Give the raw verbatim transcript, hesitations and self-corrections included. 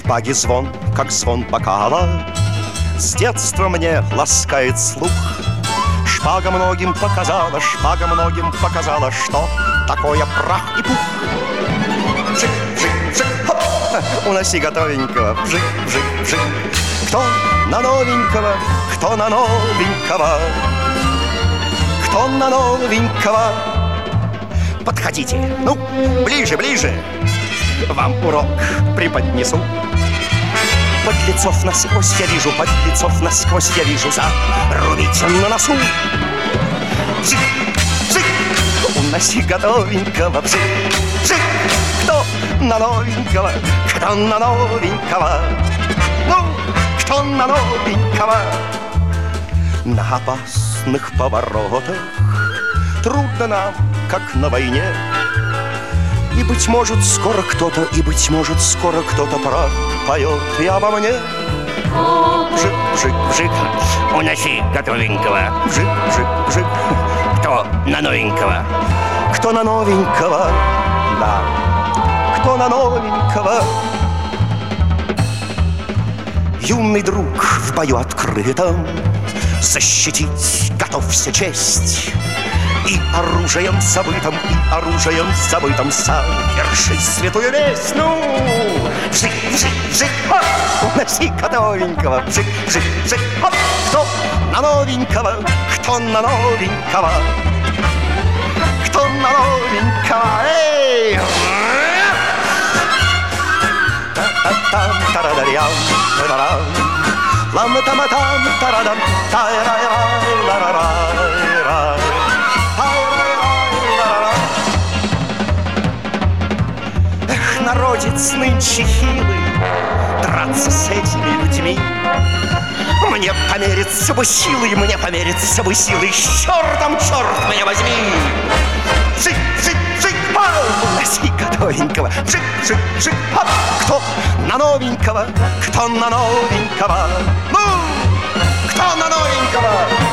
шпаги звон, как звон бокала, с детства мне ласкает слух. Шпага многим показала, шпага многим показала, что такое прах и пух. Вжик, вжик, вжик, хоп, уноси готовенького, вжик, вжик, вжик. Кто на новенького, кто на новенького, кто на новенького. Подходите, ну, ближе, ближе, вам урок преподнесу. Подлецов насквозь я вижу, подлецов насквозь я вижу, зарубите на носу. Вжик, вжик, уноси готовенького, вжик, вжик. Кто на новенького, кто на новенького, ну, кто на новенького. На опасных поворотах трудно нам, как на войне. И, быть может, скоро кто-то, и, быть может, скоро кто-то пропоет и обо мне. Вжик, вжик, вжик, уноси готовенького. вжик, вжик, вжик. Кто на новенького? Кто на новенького, да, кто на новенького. Юный друг в бою открытом защитить готовься честь. И оружием забытым, и оружием забытым совершить святую месть. Ну, вжик, вжик, вжик, хоп, уноси готовенького, вжик, вжик, вжик, хоп. Кто на новенького, кто на новенького, кто на новенького, эй! Та-та-там, тарадарям, тарарам, лам-там-там, тарадам, тайрай-рай-ла-ра-рай-рай. Эх, народец нынче хилый, драться с этими людьми. Мне помериться бы силой, мне помериться бы силой. С чертом, черт меня возьми! Вжик, вжик, вжик, пау! Уноси готовенького, вжик, вжик, вжик, хоп! Кто на новенького, кто на новенького? Ну, кто на новенького?